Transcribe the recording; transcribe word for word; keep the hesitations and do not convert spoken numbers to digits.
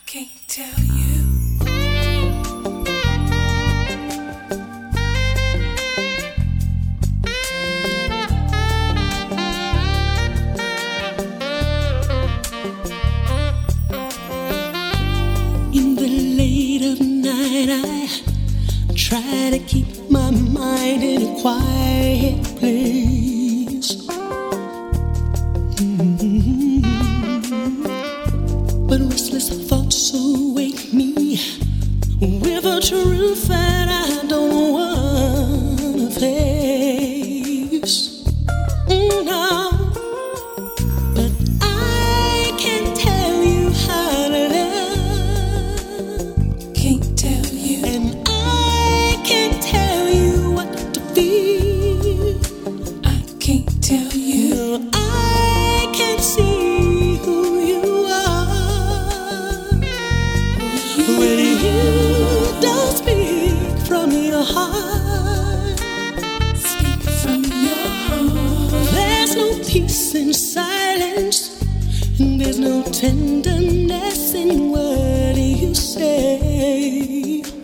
can't tell you. In the late of night, I try to keep my mind in a quiet place. Mm-hmm. But restless thoughts await me with a truth that I don't want to face. Mm, no. But I can tell you how to love. Can't tell you. And I can tell you what to feel. I can't tell you. No, I can see who you are. When you don't speak from your heart, Speak from your heart. there's no peace in silence, and there's no tenderness in what you say.